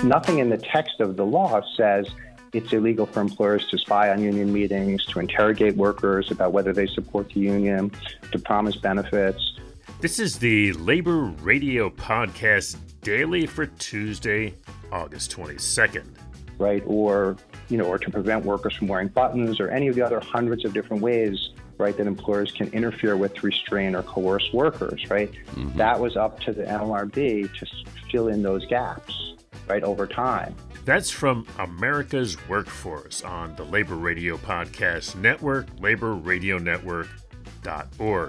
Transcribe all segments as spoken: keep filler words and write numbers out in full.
nothing in the text of the law says it's illegal for employers to spy on union meetings, to interrogate workers about whether they support the union, to promise benefits. This is the Labor Radio Podcast Daily for Tuesday, August twenty-second. Right, or, you know, or to prevent workers from wearing buttons, or any of the other hundreds of different ways, right, that employers can interfere with, restrain, or coerce workers, right? Mm-hmm. That was up to the N L R B to fill in those gaps, right, over time. That's from America's Workforce on the Labor Radio Podcast Network, labor radio network dot org.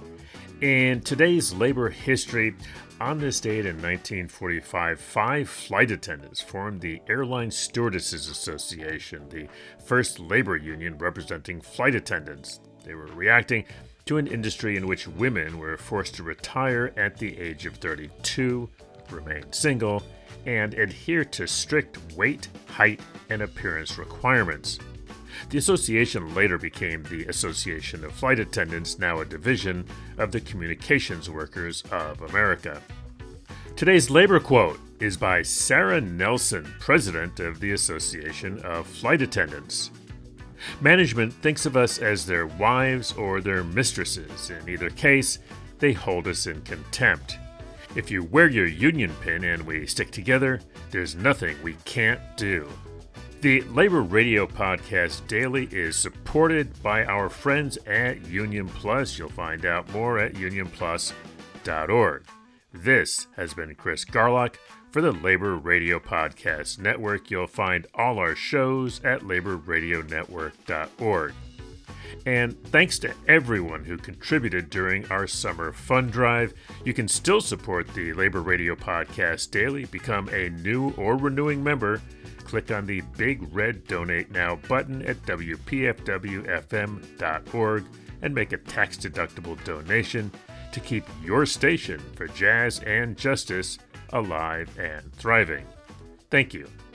In today's labor history, on this date in nineteen forty-five, five flight attendants formed the Airline Stewardesses Association, the first labor union representing flight attendants. They were reacting to an industry in which women were forced to retire at the age of thirty-two, remain single, and adhere to strict weight, height, and appearance requirements. The association later became the Association of Flight Attendants, now a division of the Communications Workers of America. Today's labor quote is by Sarah Nelson, president of the Association of Flight Attendants. Management thinks of us as their wives or their mistresses. In either case, they hold us in contempt. If you wear your union pin and we stick together, there's nothing we can't do. The Labor Radio Podcast Daily is supported by our friends at Union Plus. You'll find out more at union plus dot org. This has been Chris Garlock for the Labor Radio Podcast Network. You'll find all our shows at labor radio network dot org. And thanks to everyone who contributed during our summer fund drive. You can still support the Labor Radio Podcast Daily. Become a new or renewing member. Click on the big red Donate Now button at w p f w f m dot org and make a tax-deductible donation to keep your station for jazz and justice alive and thriving. Thank you.